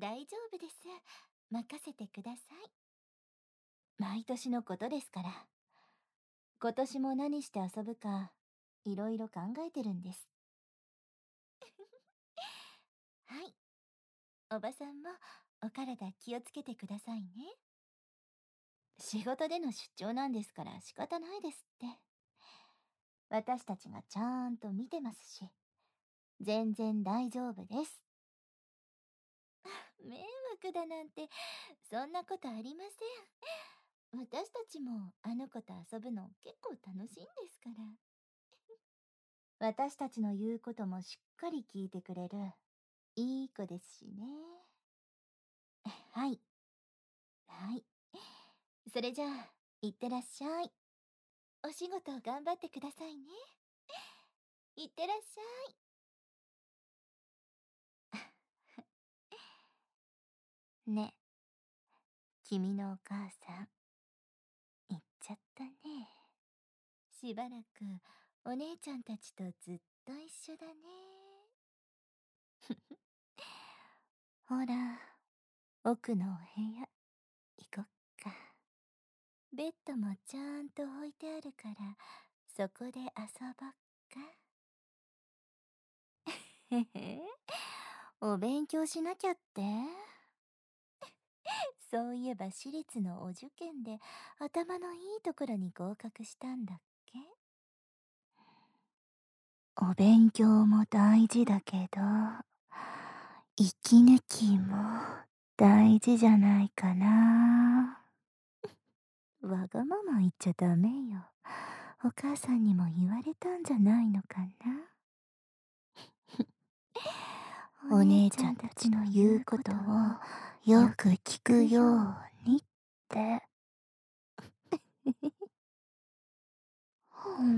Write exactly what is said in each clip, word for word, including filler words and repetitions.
大丈夫です。任せてください。毎年のことですから。今年も何して遊ぶか、いろいろ考えてるんです。はい。おばさんもお体気をつけてくださいね。仕事での出張なんですから仕方ないですって。私たちがちゃんと見てますし、全然大丈夫です。迷惑だなんて、そんなことありません。私たちもあの子と遊ぶの結構楽しいんですから。私たちの言うこともしっかり聞いてくれる、いい子ですしね。はい。はい。それじゃあ、いってらっしゃい。お仕事頑張ってくださいね。いってらっしゃい。ね、君のお母さん、行っちゃったね。しばらくお姉ちゃんたちとずっと一緒だね。ほら、奥のお部屋、行こっか。ベッドもちゃんと置いてあるから、そこで遊ぼっか。へへ、お勉強しなきゃって？そういえば私立のお受験で頭のいいところに合格したんだっけ？お勉強も大事だけど、息抜きも大事じゃないかな。わがまま言っちゃダメよ。お母さんにも言われたんじゃないのかな。お姉ちゃんたちの言うことをよく聞くようにって。うん、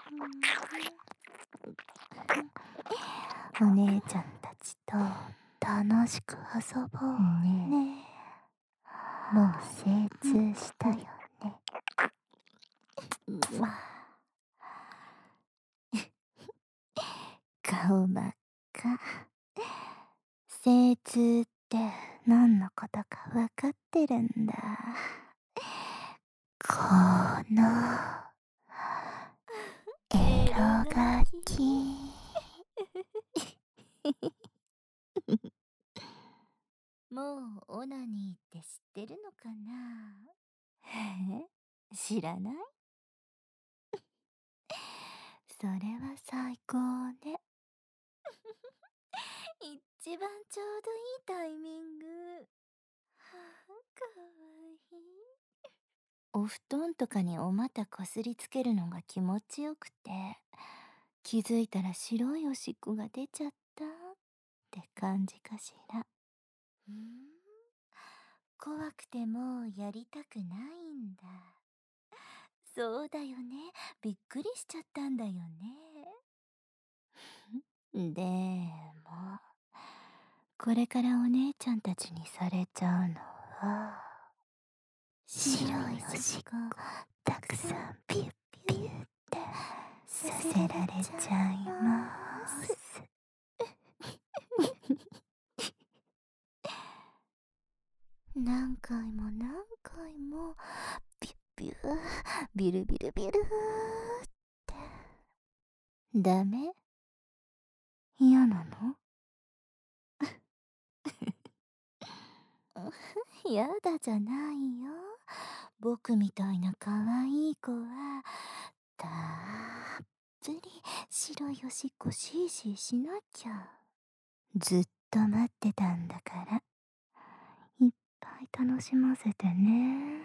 お姉ちゃんたちと楽しく遊ぼうね。もう精通したよね。顔真っ赤。精通って何のことかわかってるんだ。このエロガキ。もうオナニーって知ってるのかな？え、知らない？それは最高ね。一番ちょうどいいタイミング。はあ、かわいい。お布団とかにお股こすりつけるのが気持ちよくて、気づいたら白いおしっこが出ちゃったって感じかしら。うーん、怖くてもうやりたくないんだ。そうだよね。びっくりしちゃったんだよね。でも、これからお姉ちゃんたちにされちゃうのは、白いおしっこたくさんピュッピュッってさせられちゃいます。何回も何回もピュッピュー、ビルビルビルーって。ダメ？嫌なの？やだじゃないよ。僕みたいな可愛い子はたっぷり白いおしっこシーシーしなきゃ。ずっと待ってたんだから、いっぱい楽しませてね。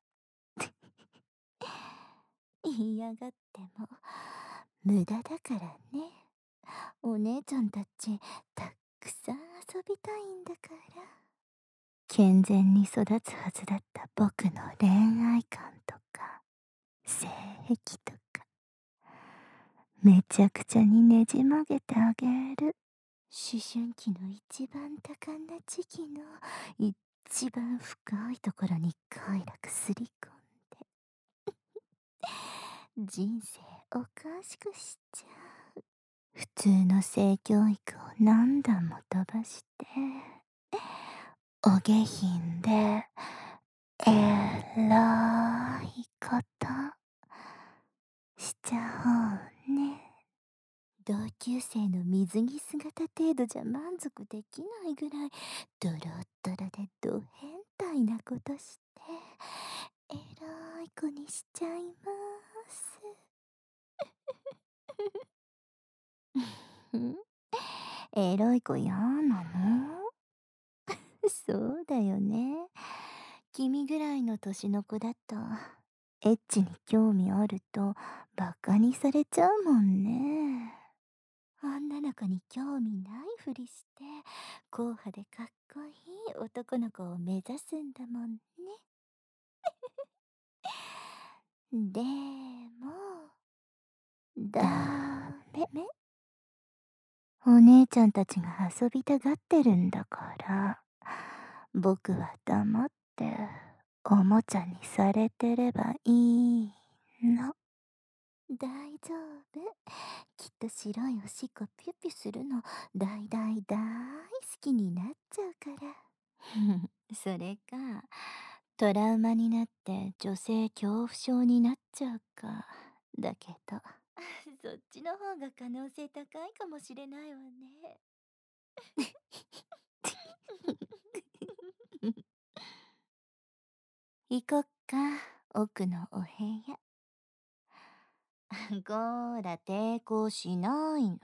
嫌がっても無駄だからね。お姉ちゃんたちたくさん遊びたいんだから。健全に育つはずだった僕の恋愛観とか性癖とか、めちゃくちゃにねじ曲げてあげる。思春期の一番多感な時期の一番深いところに快楽すり込んで人生おかしくしちゃう。普通の性教育を何段も飛ばしてお下品でえらいことしちゃおうね。同級生の水着姿程度じゃ満足できないぐらいドロッドロでド変態なことしてエロい子にしちゃいます。エロい子嫌なの？そうだよね。君ぐらいの年の子だとエッチに興味あるとバカにされちゃうもんね。女の子に興味ないふりして硬派でかっこいい男の子を目指すんだもんね。でもダメ。お姉ちゃんたちが遊びたがってるんだから僕は黙っておもちゃにされてればいいの。大丈夫。きっと白いおしっこピュピュするの大大大好きになっちゃうから。それかトラウマになって女性恐怖症になっちゃうかだけどそっちの方が可能性高いかもしれないわね。行こっか奥のお部屋。こーら抵抗しないの。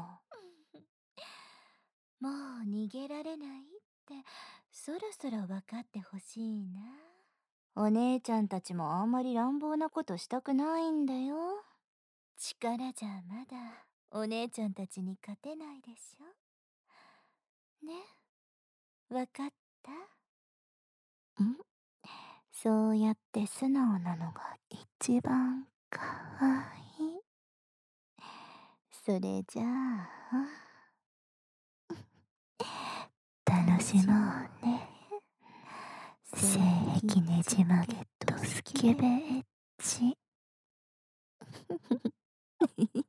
もう逃げられないってそろそろ分かってほしいな。お姉ちゃんたちもあんまり乱暴なことしたくないんだよ。力じゃまだお姉ちゃんたちに勝てないでしょ。ね、分かった？ん？そうやって素直なのが一番かわいい。それじゃあ楽しもうね。性癖ねじ曲げとスケベエッチ。